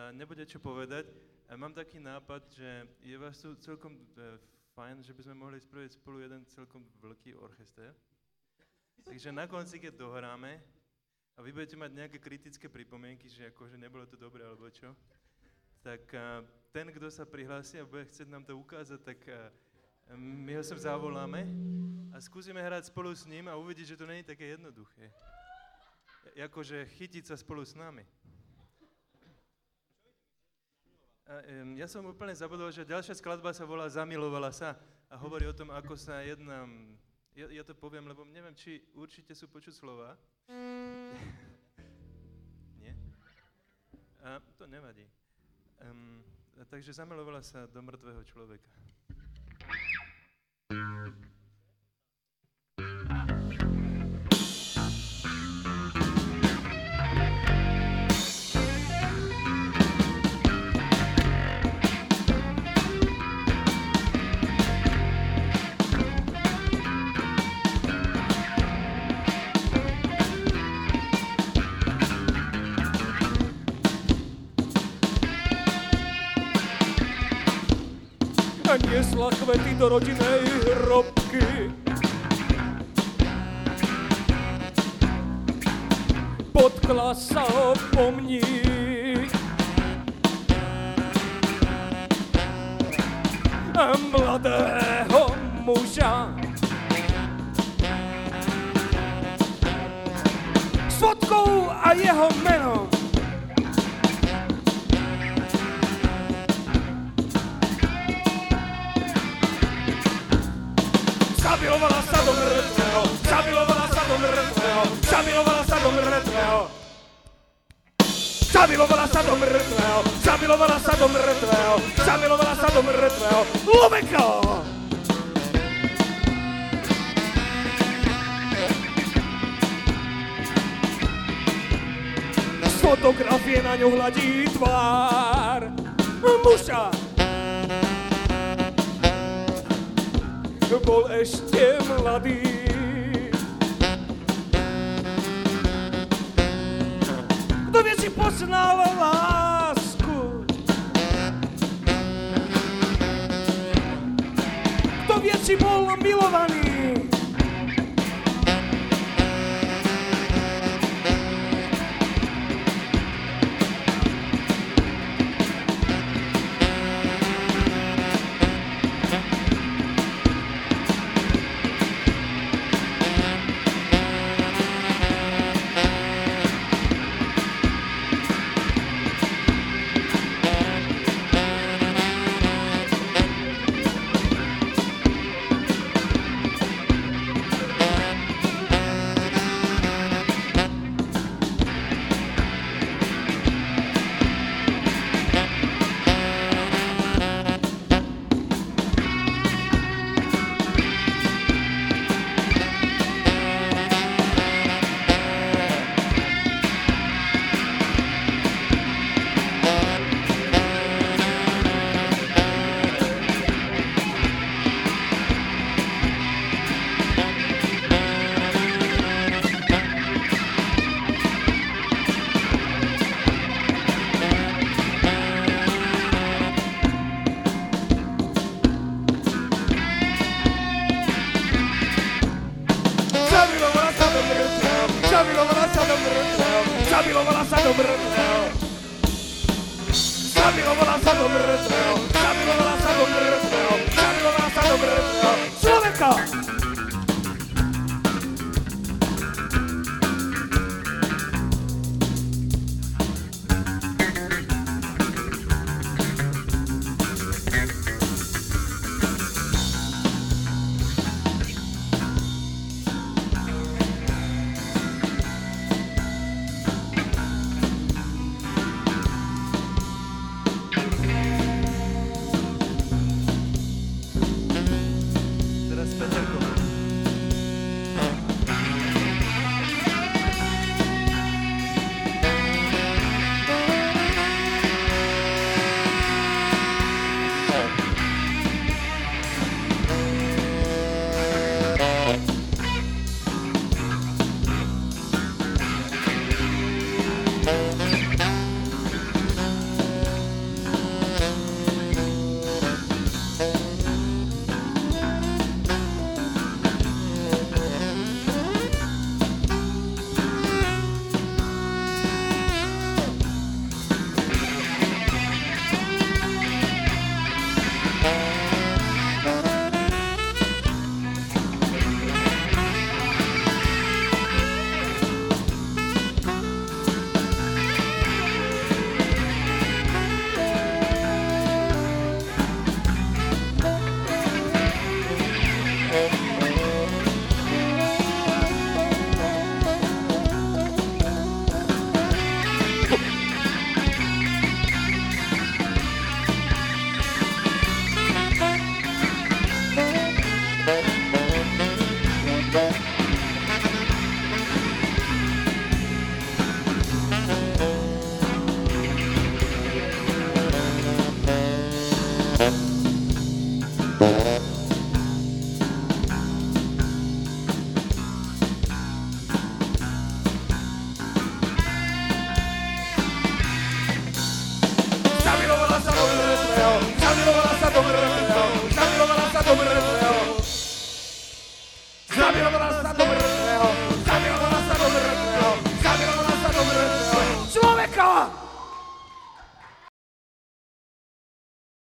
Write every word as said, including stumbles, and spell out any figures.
a nebude čo povedať. A mám taký nápad, že je vás tu celkom e, fajn, že by sme mohli spraviť spolu jeden celkom veľký orchester. Takže na konci, keď dohráme a vy budete mať nejaké kritické pripomienky, že akože nebolo to dobré alebo čo, tak a, ten, kto sa prihlási a bude chcieť nám to ukázať, tak a, my ho sem zavoláme a skúsime hrať spolu s ním a uvidieť, že to nie je také jednoduché. Jakože chytiť sa spolu s nami. A, um, ja som úplne zabudol, že ďalšia skladba sa volá Zamilovala sa a hovorí o tom, ako sa jedna... Ja, ja to poviem, lebo neviem, či určite sú počuť slova. Nie? A to nevadí. Um, takže zamilovala sa do mŕtvého človeka. Niesla kvety do rodinnej hrobky. Potkla sa o pomník. Mladého muža s fotkou a jeho menom. Zamilovala sa do mŕtvého, zamilovala sa do mŕtvého, zamilovala sa do mŕtvého. Zamilovala sa do mŕtvého, zamilovala sa do mŕtvého, zamilovala sa do mŕtvého. Lubeko! Z fotografie na ňu hladí tvár muža. Bol ešte mladý. Kto vie, či poznal lásku? Kto vie, či bol milovaný? Zamilovala sa do mŕtvého. Zamilovala sa do mŕtvého. Zamilovala sa do mŕtvého. Zamilovala sa do mŕtvého. Človeka! Teraz Peterko. Zamilovala sa do mŕtvého,